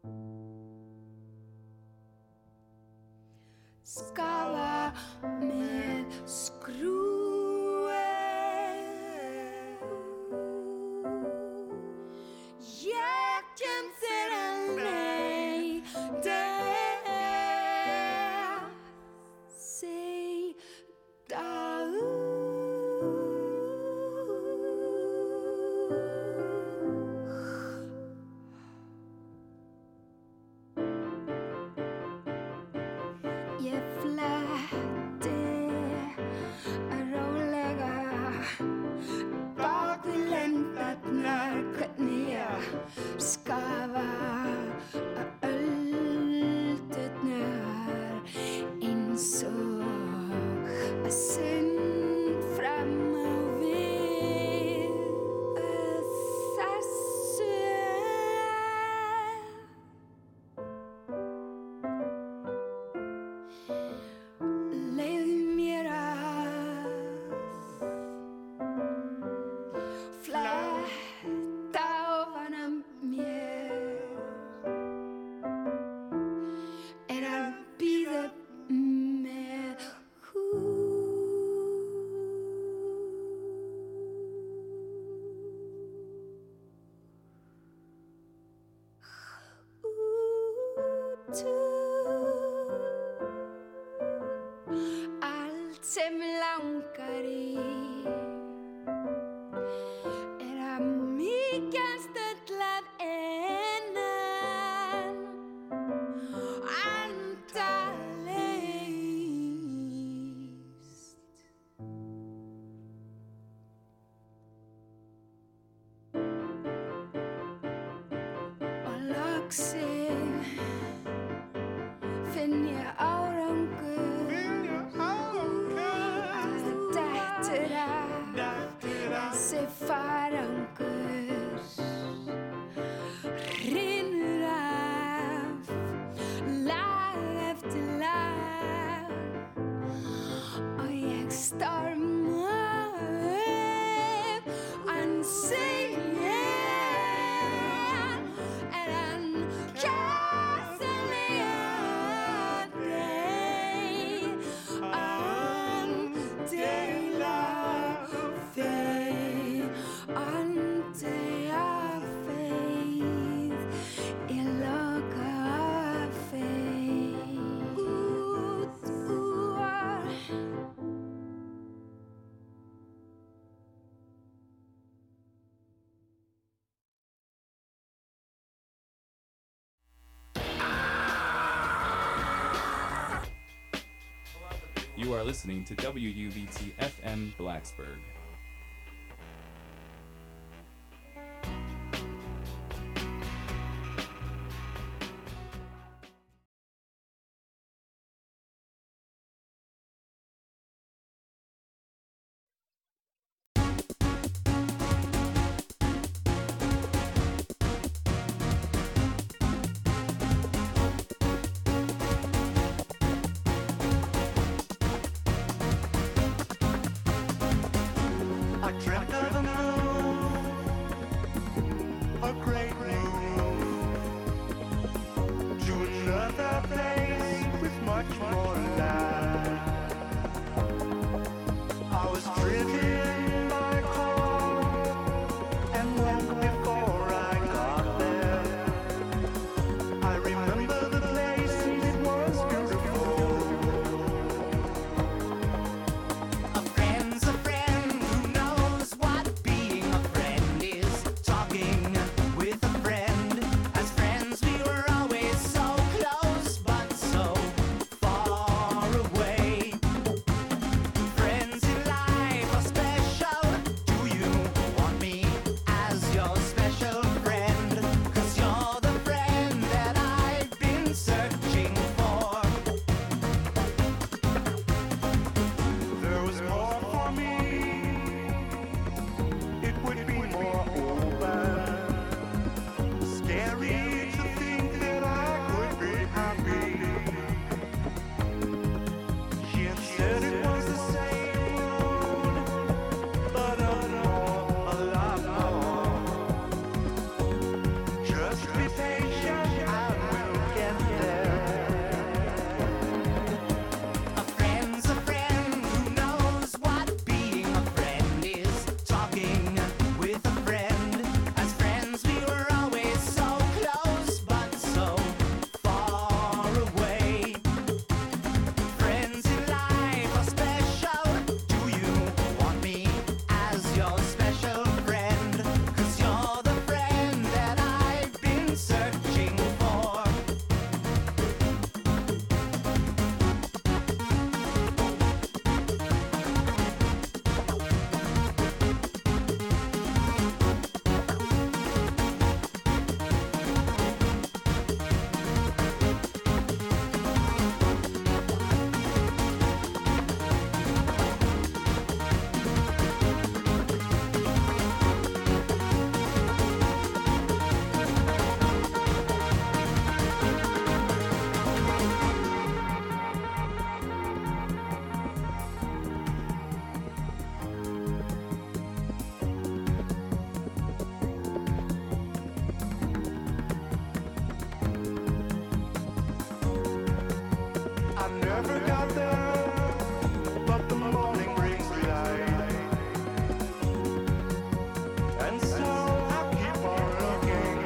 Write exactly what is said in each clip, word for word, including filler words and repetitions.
Skafa með skrúi. Ég kem þér að leita. Seyta Ég fletti rólega bak við lendarnar, hvernig ég skafa öldurnar eins og að synd fram á við þessu. Leyfðu mér að fletta ofan af mér, er að bíða með hútu. Allt sem langar í er að mýkjast öll að innan, endalaust. Og loksins finn ég árangur. Þessi farangur hrynur af lag eftir lag og ég storma upp. Hann segir er hann kjærstelig aldrei að deila þeim andei af feið í loka feið út úr. You are listening to W U B T F M Blacksburg. Just be patient. never got there, but the morning brings the light. And so I keep on looking.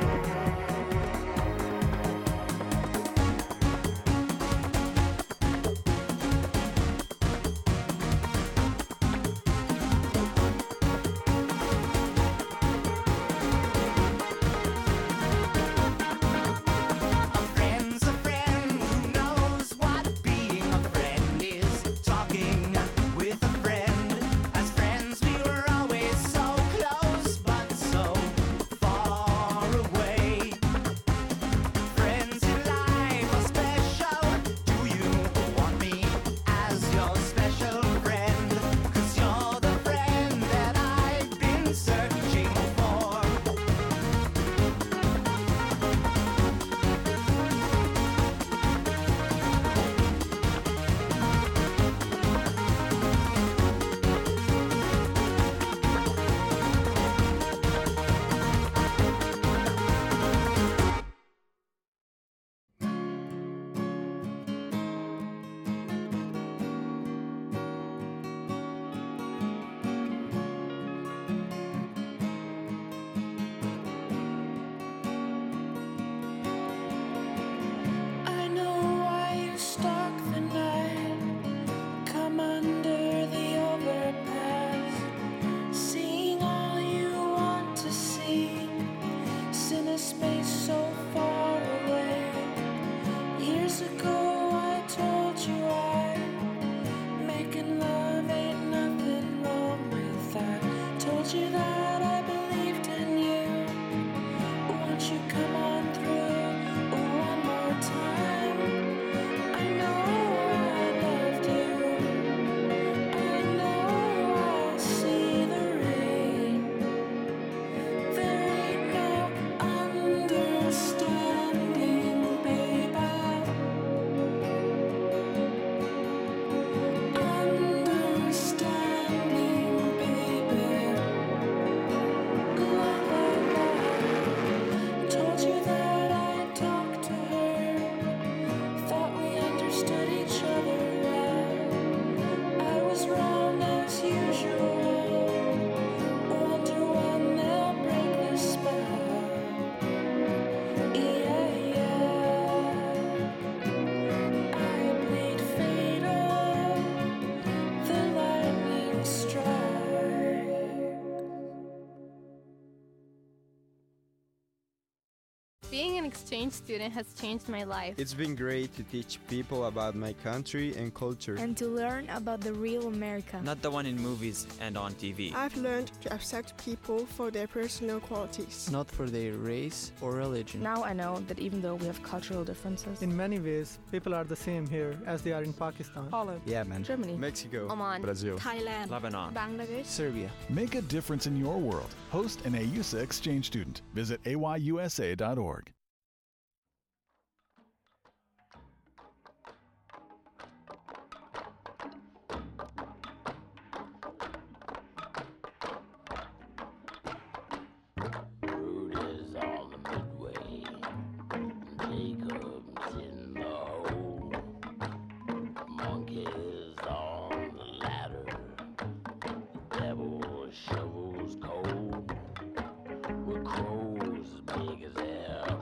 A friend's a friend who knows what being a friend is. Talking with a friend. As friends we were always so close, but so far away. Friends in life are special. Do you want me as your special friend? 'Cause you're the friend that I've been searching for. I know why you stalk the night. Come under the overpass, seeing all you want to see. Sin a space so far away. Years ago I told you I making love ain't nothing wrong with that. Told you that I believed in you. Won't you come on through one more time? I know I loved you. I know I see the rain. There ain't no understanding, baby. Understanding, baby. La, la, la. Told you that I'd talk to her. Thought we understood each other well. I was wrong as usual. Wonder when they'll break the spell. Yeah, yeah. I bleed fatal. The lightning strikes. Being an exchange student has changed my life. It's been great to teach people about my country and culture. and to learn about the real America. Not the one in movies and on T V. I've learned to accept people for their personal qualities. Not for their race or religion. Now I know that even though we have cultural differences, In many ways, people are the same here as they are in Pakistan, Holland, Yeah, man. Germany, Mexico, Oman, Brazil, Thailand, Lebanon, Bangladesh, Serbia. Make a difference in your world. Host an A U S A exchange student. Visit A Y U S A dot org. Root is on the midway. Jacob's in the hole. Monkeys on the ladder. The devil shovels coal. With crows as big as hell.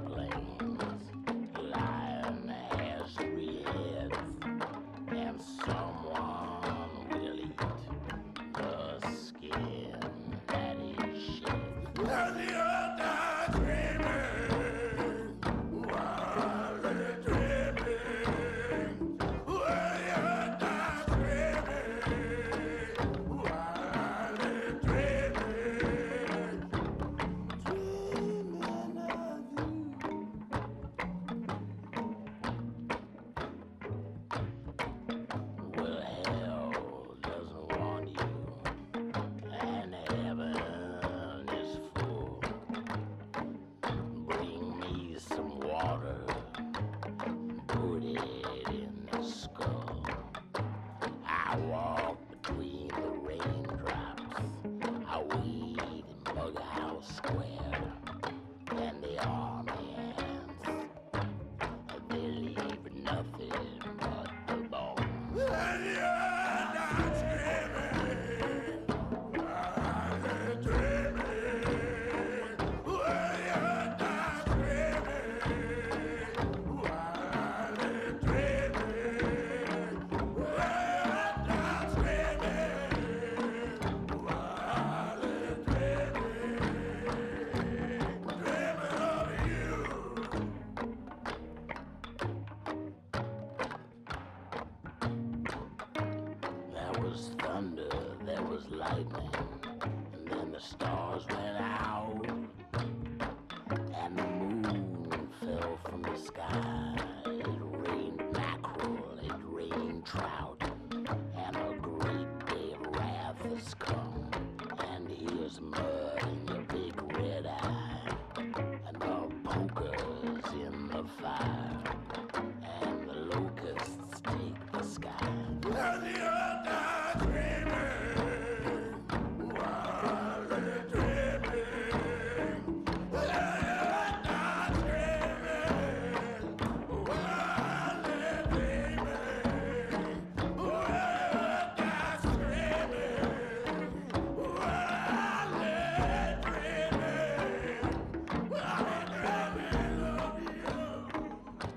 there was lightning, and then the stars went out, and the moon fell from the sky. It rained mackerel, it rained trout, and a great day of wrath has come. And here's mud in your big red eye, and the poker's in the fire, and the locusts take the sky. And the earth dies dreaming, while they're dreaming. The earth dies dreaming, while they're dreaming. The earth dies dreaming, while they're dreaming. While they're dreaming of you.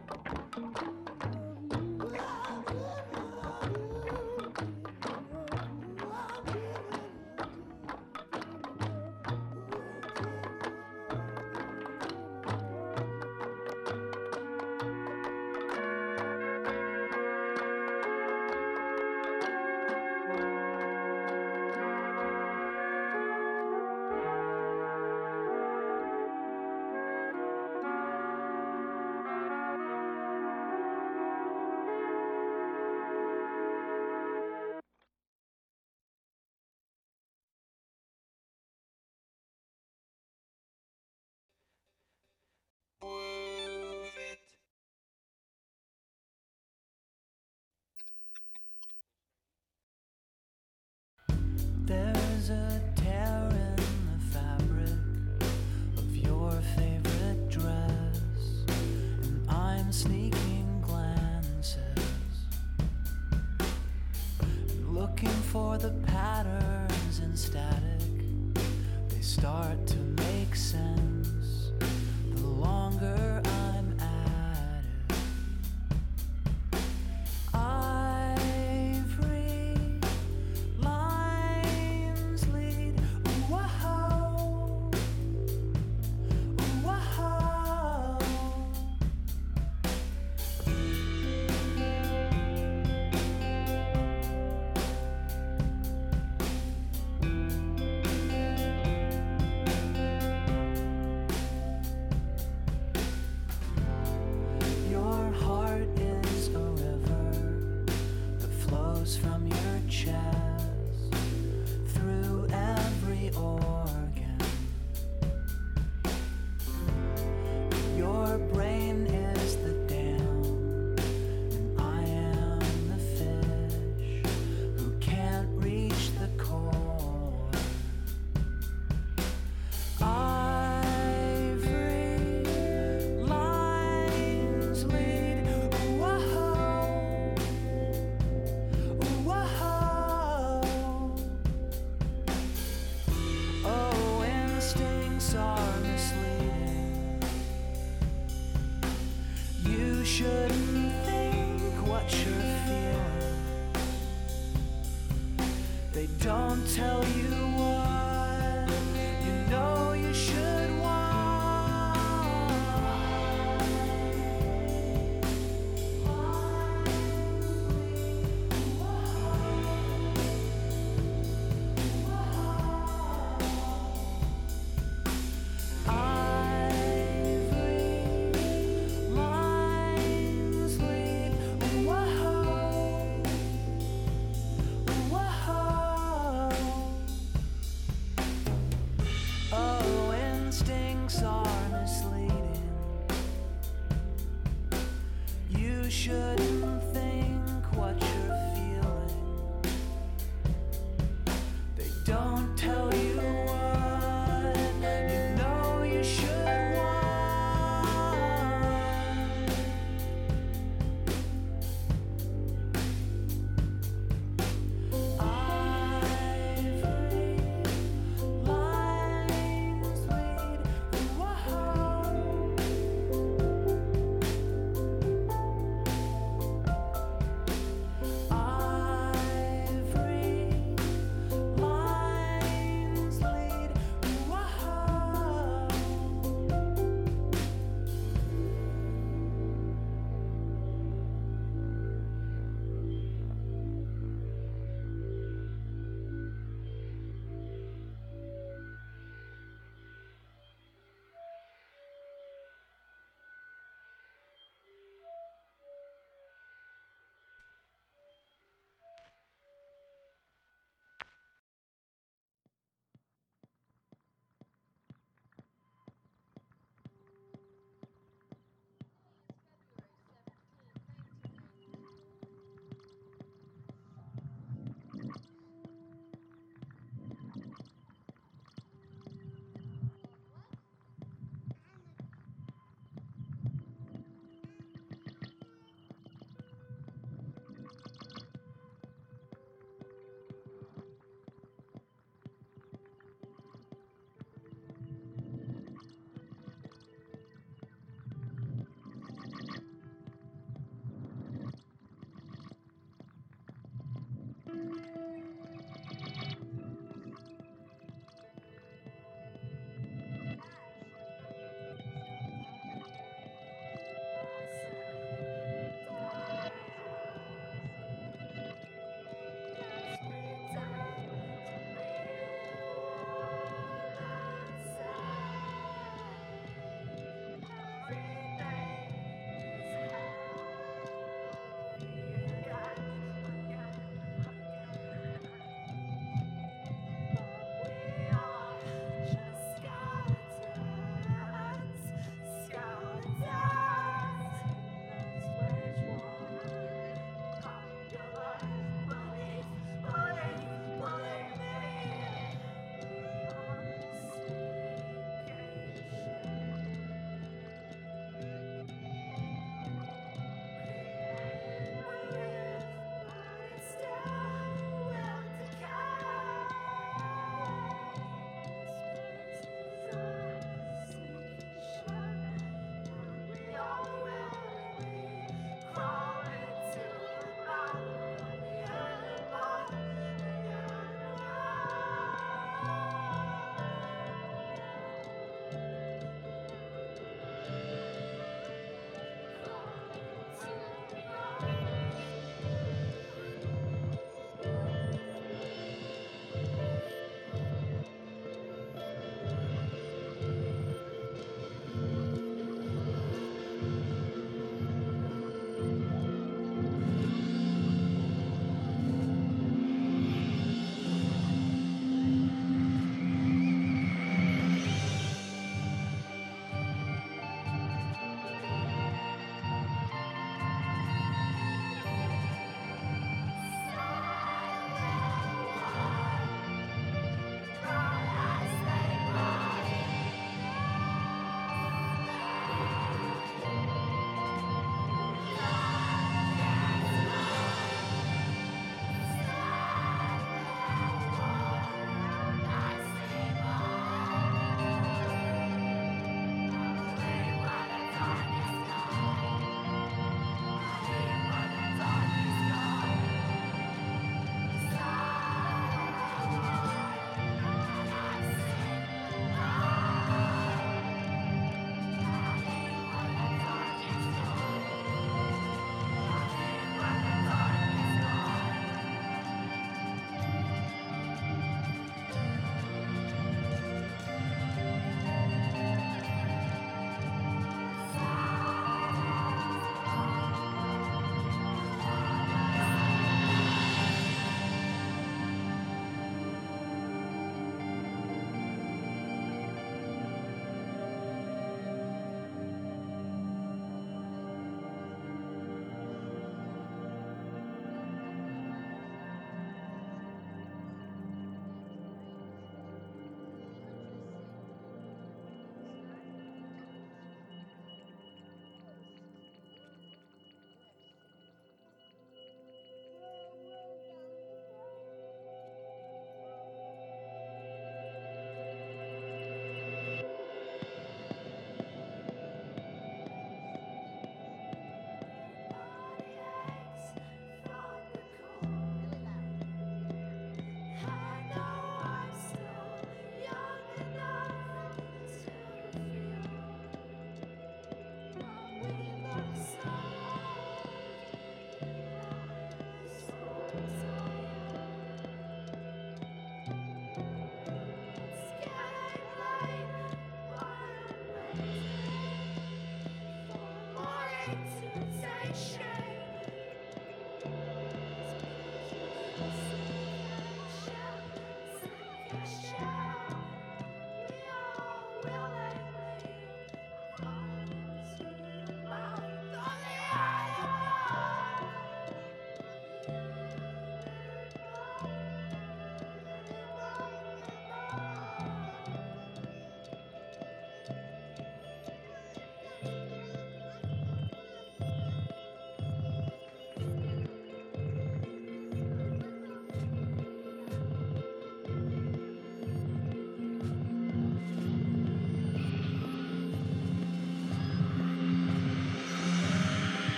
There's a tear in the fabric of your favorite dress, and I'm sneaking glances, looking for the patterns in static. They start to make sense the longer I'm at it. Ivory lines lead. Whoa, whoa. Your heart is a river that flows from your chest through every organ. Your brain is the dam, and I am the fish who can't reach the core. Ivory lines lead. Whoa, whoa. Oh, instincts are misleading. You shouldn't think what you're feeling. They don't tell you what you know you should want. Ivory lines lead. Whoa, whoa. Oh, instincts are misleading. You shouldn't think what you're feeling. They don't tell you what you know you should want. Ivory lines lead. Whoa.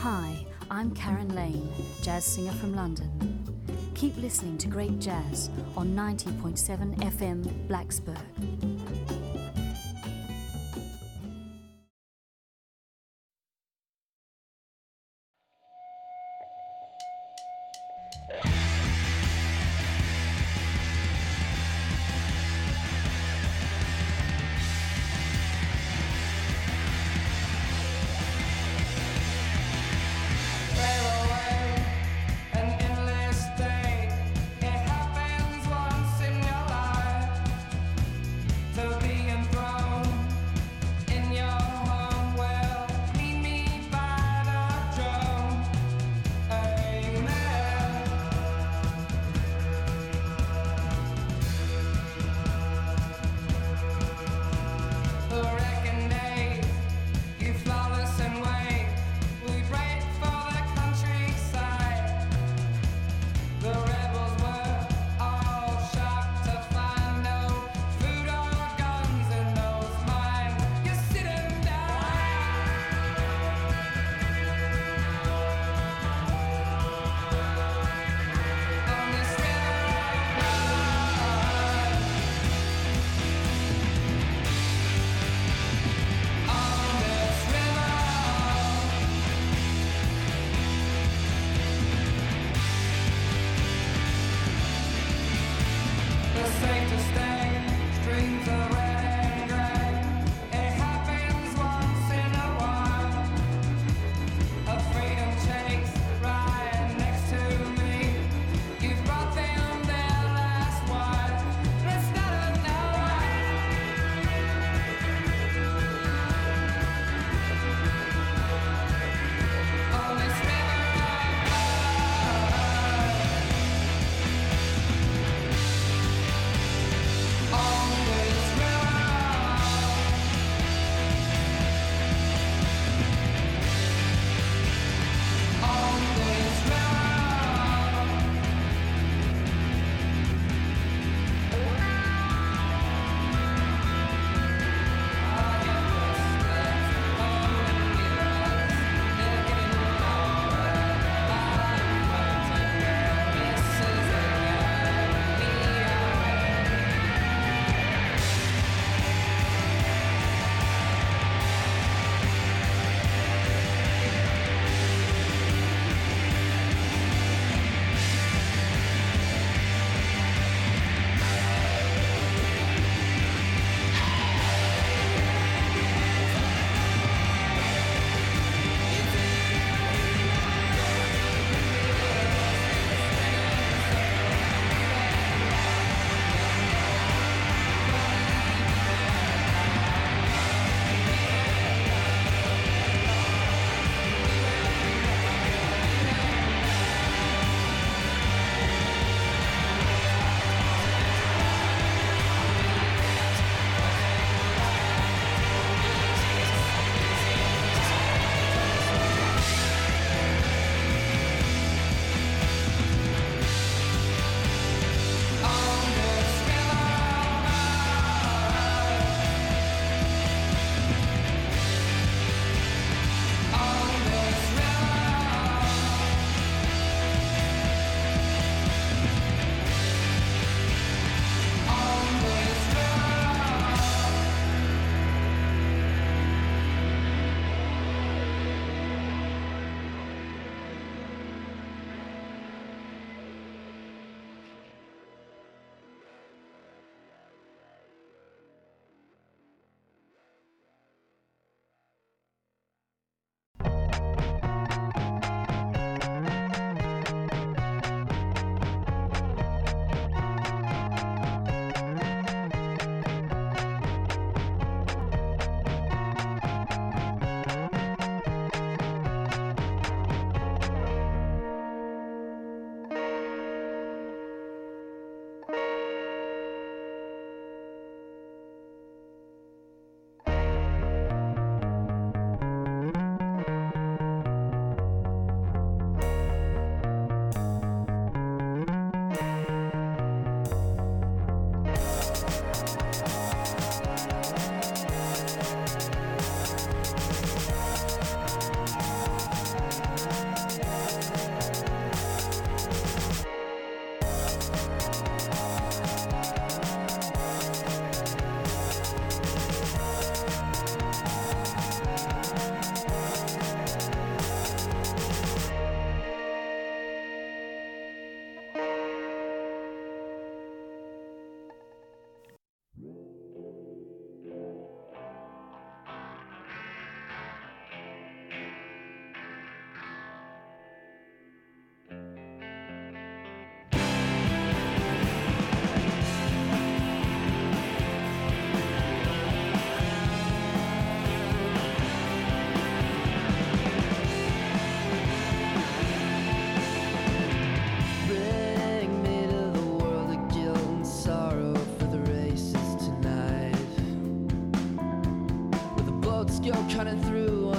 Hi, I'm Karen Lane, jazz singer from London. Keep listening to great jazz on ninety point seven F M Blacksburg. It happens once in your life.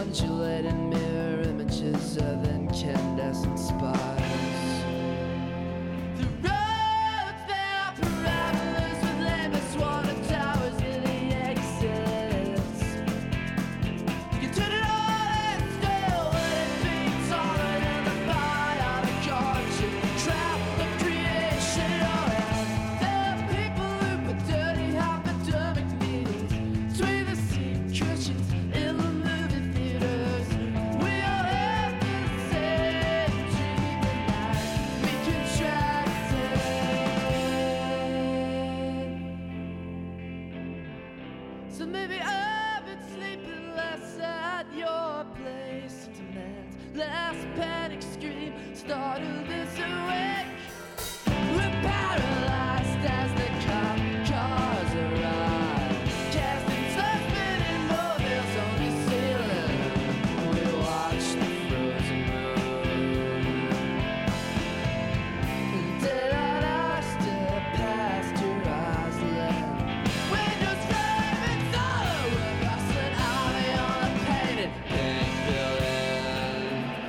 undulating mirror images of incandescent spires. The roads, they are parabolas with lamps, water towers near the exits. You turn it on and still when it beats on it in the fire of the conscious trap of creation. Oh, yeah. There are people who put dirty hypodermic needles between the seat cushions in the movie theaters. We all have the same dream tonight. We contracted. So maybe I've been sleeping less at your place. Tonight's last panic scream started this awake. We're paralyzed as the cop cars arrive. Casting suspended mobiles on the ceiling. We watch the frozen moon. Dead on our step past your eyes left. Windows flaming solid with us an army on a painted pink building.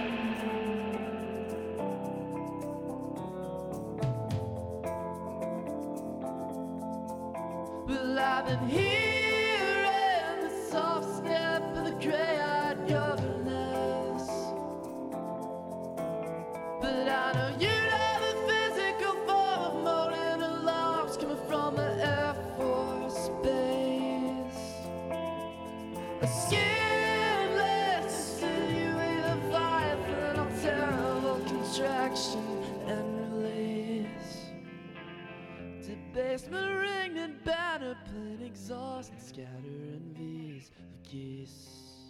Well, I've been hearing the soft snap of the gray-eyed governess. But I know you know the physical form of moaning alarms coming from the Air Force Base. A skinless city with a violent, a terrible contraction and release. Debasement ringed and banner playing exhaust and scattering V's of geese.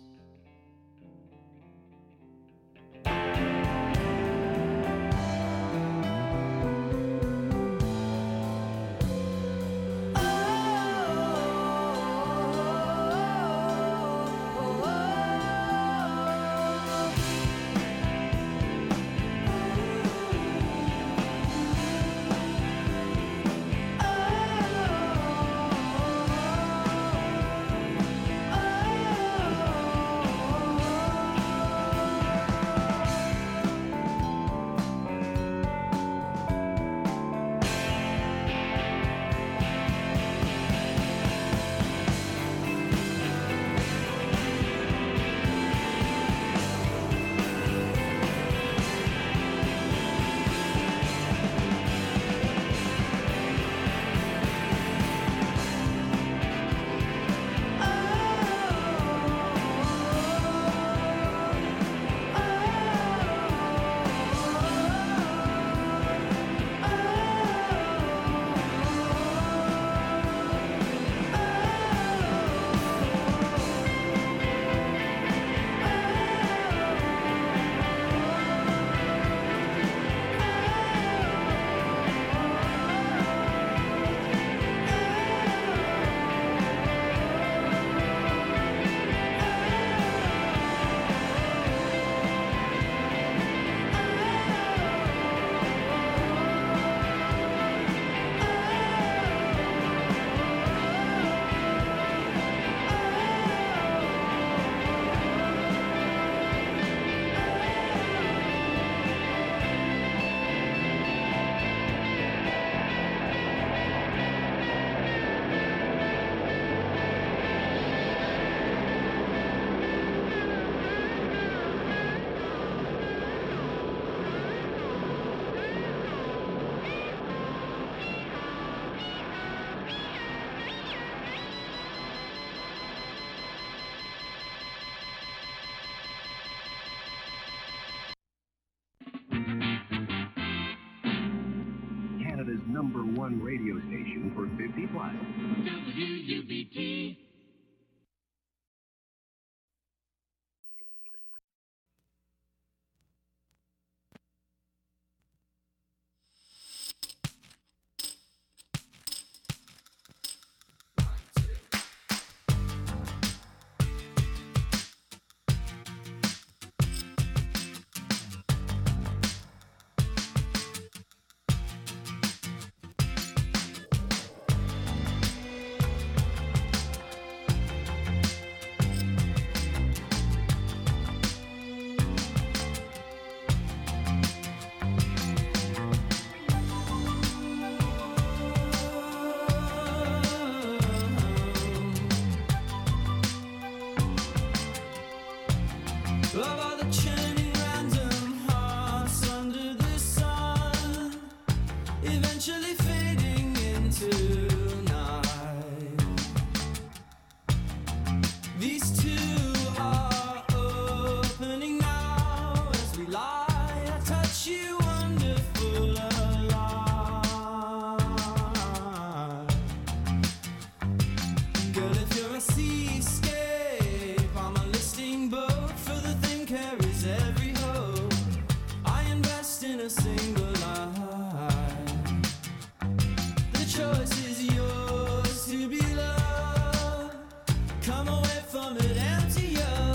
Canada's number one radio station for fifty plus. W U B T. of all the churning random hearts under the sun, eventually fading into night. These two are opening now as we lie. I touch you, wonderful alive. Girl, if you're a seascape, I'm a listing boat for the thing carries every hope. I invest in a single line. The choice is yours to be loved. Come away from it empty your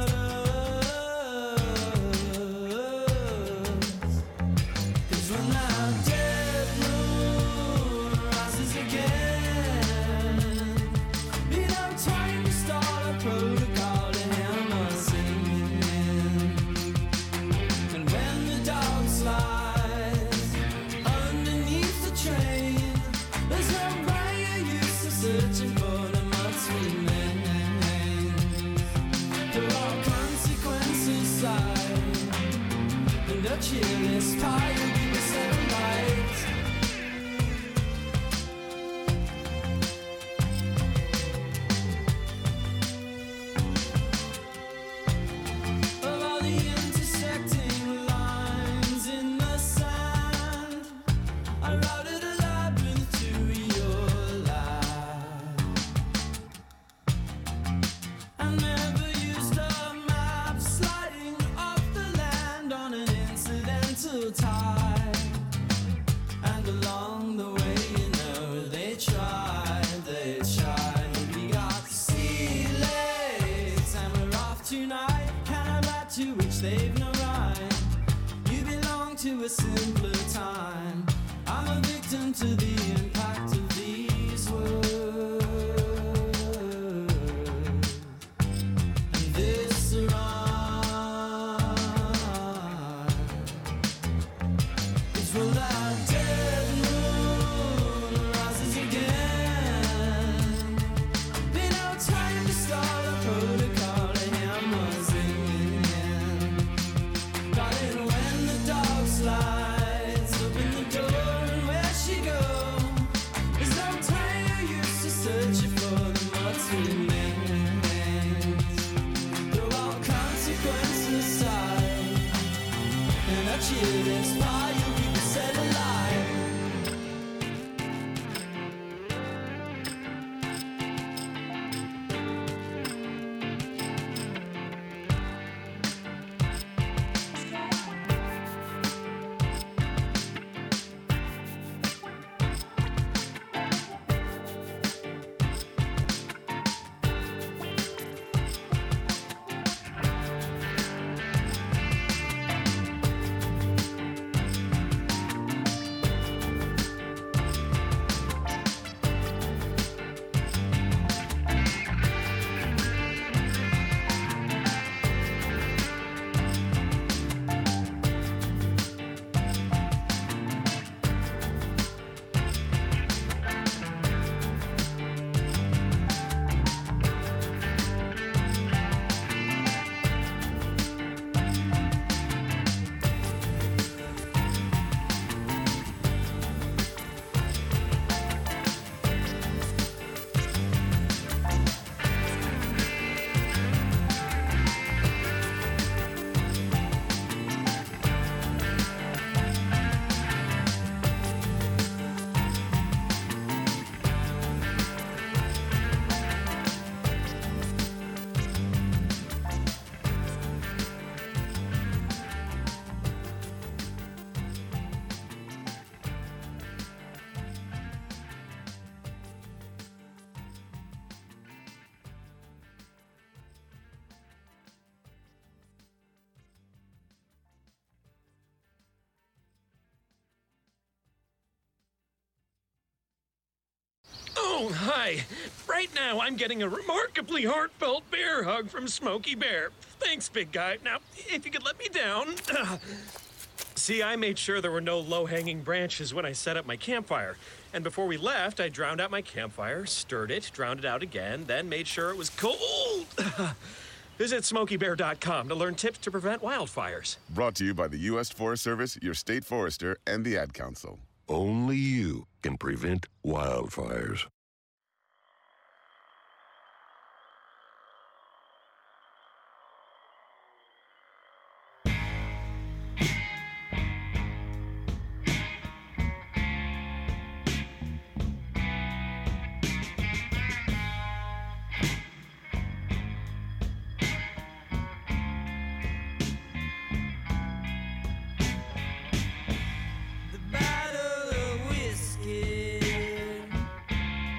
butterflies. 'Cause when that dead moon rises again, be no time to start a protocol to hammer singing in. And when the dog slides underneath the train, there's no brain use of searching for the mud's remains. There are consequences side, and a cheerless pie will be the sunlight. Of all the intersecting lines in the sand, I routed a labyrinth to your life. I never used a map, sliding off the land on an incidental tide. And along the way, you know, they tried, they tried. We got sea legs and we're off tonight. Can I bet to which they've no right? You belong to a simpler time. I'm a victim to the impact of these words. And this rhyme is when that dead moon rises again. Be no time to start a protocol to hammer singing in. Darling, when the dog slides, open the door and where she go? There's no time you're used to searching for the mud's remains. Throw all consequences aside, and a cheerless fire you'll be set alive. Oh, hi. Right now, I'm getting a remarkably heartfelt bear hug from Smokey Bear. Thanks, big guy. Now, if you could let me down. Uh, see, I made sure there were no low-hanging branches when I set up my campfire. And before we left, I drowned out my campfire, stirred it, drowned it out again, then made sure it was cold. Visit smokey bear dot com to learn tips to prevent wildfires. Brought to you by the U S Forest Service, your state forester, and the Ad Council. Only you can prevent wildfires. The bottle of whiskey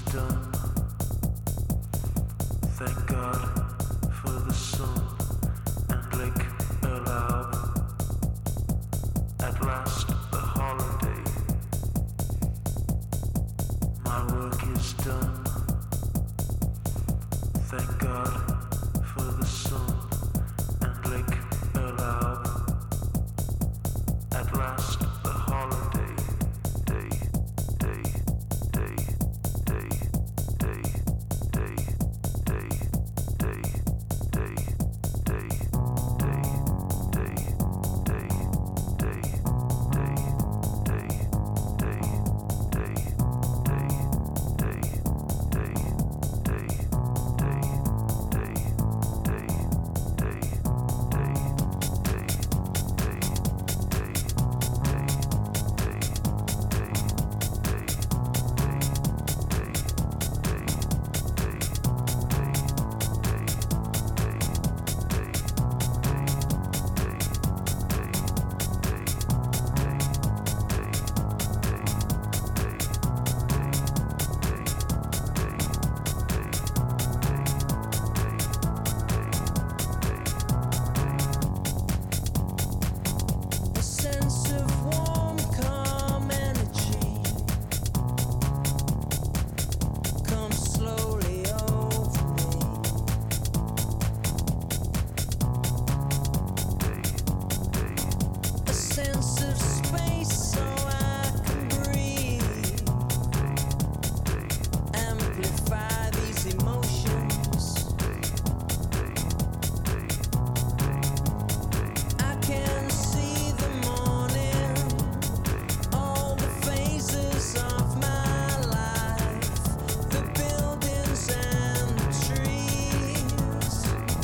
done. Thank God for the sun and Lake Erlab. At last a holiday. My work is done. Thank God for the sun and Lake Erlab. At last a holiday. Day, day, day, day, day, day, day, day, day, day, day, day, A sense of warm, calm energy comes slowly over me. A sense of space so I can breathe. Amplify these emotions. I can see the morning, all the phases of my life, the buildings and the trees.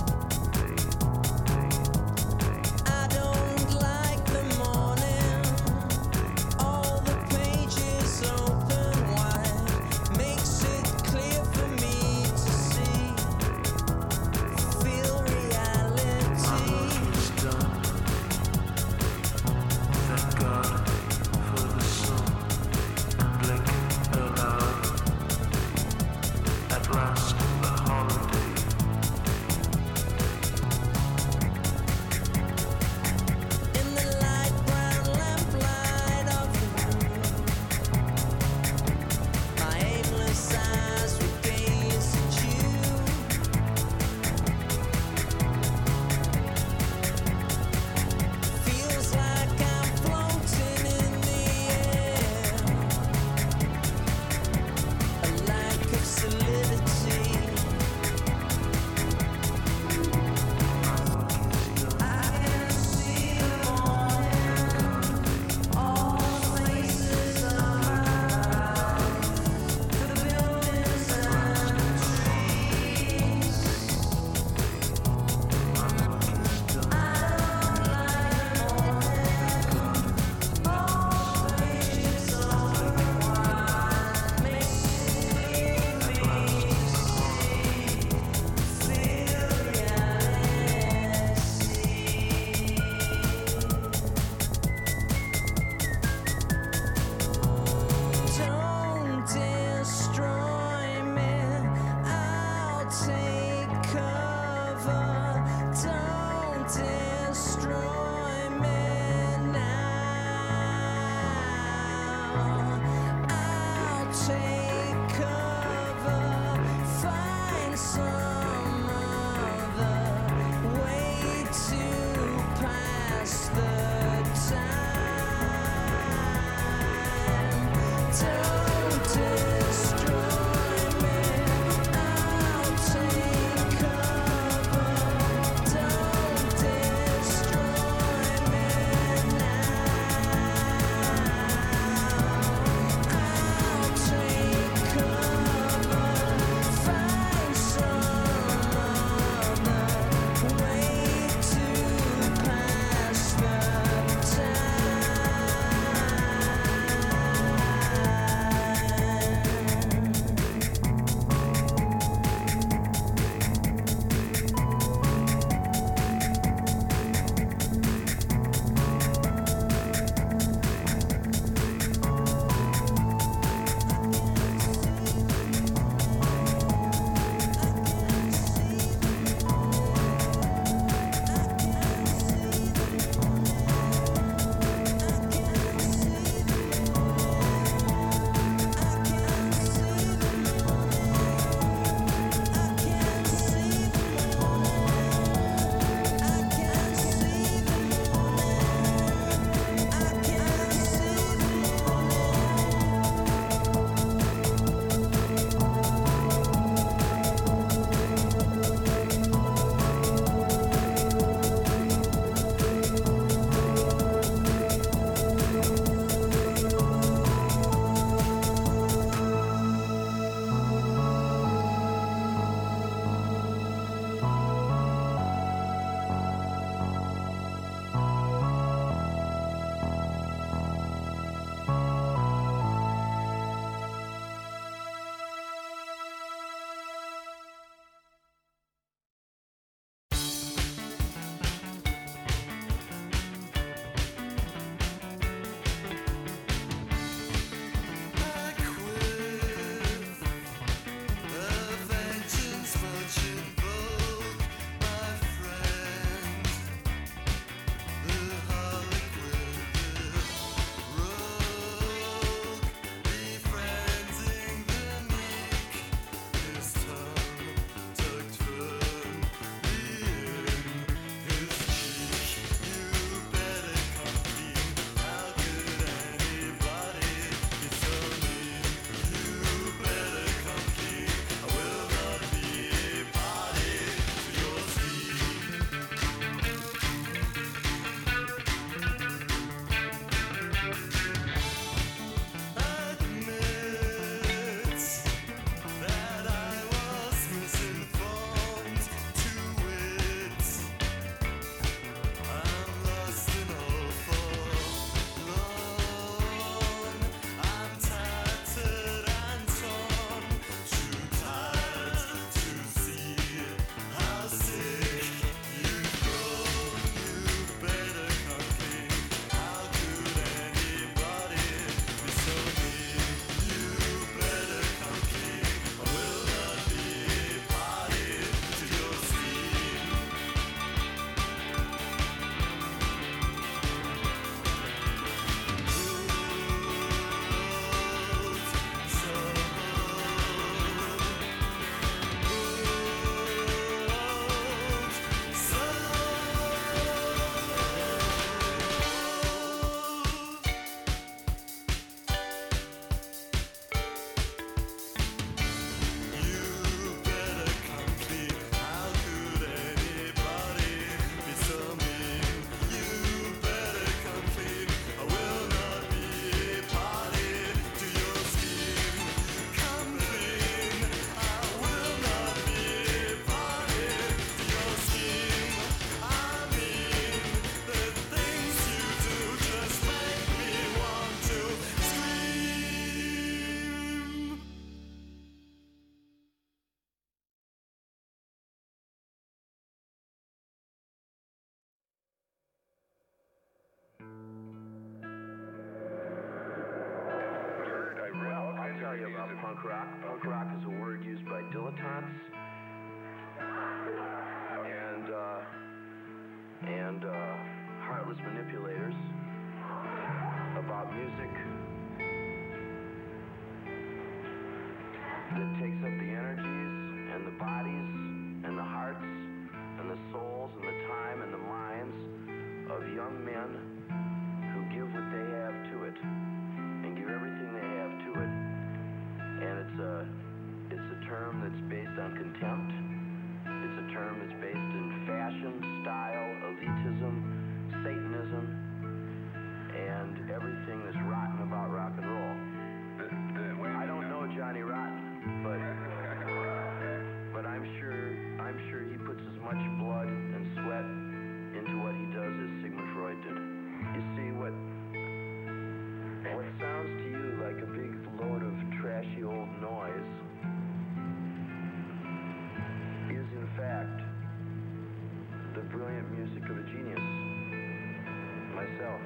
I don't like the morning, all the pages open wide, makes it clear for me to see, feel reality. done. Thank God for the sun and Lake Erlab. At last a holiday. In the light brown lamplight of the room, my aimless eyes will gaze at you. Feels like I'm floating in the air, a lack of solidity. I can see the morning, all the faces of my life, the buildings and the trees. I don't like the morning, all the pages open wide, makes me see, feel reality. Don't destroy me, I'll take cover. Don't destroy me now. I'll take cover, find some other way to pass the time. Don't destroy me, I'll take cover. Don't destroy me heartless manipulators about music that takes up the energies and the bodies and the hearts and the souls and the time and the minds of young men who give what they have to it and give everything they have to it. And it's a, it's a term that's based on contempt. It's a term that's based in fashion, style, elitism, Satanism, and everything that's rotten about rock and roll. I don't know Johnny Rotten, but but I'm sure I'm sure he puts as much blood and sweat into what he does as Sigmund Freud did. You see, what what sounds to you like a big load of trashy old noise is in fact the brilliant music of a genius, myself.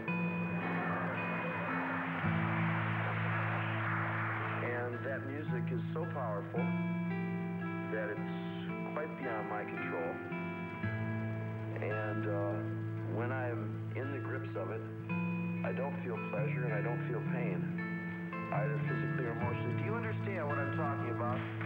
And that music is so powerful that it's quite beyond my control. And uh, when I'm in the grips of it, I don't feel pleasure and I don't feel pain, either physically or emotionally. Do you understand what I'm talking about?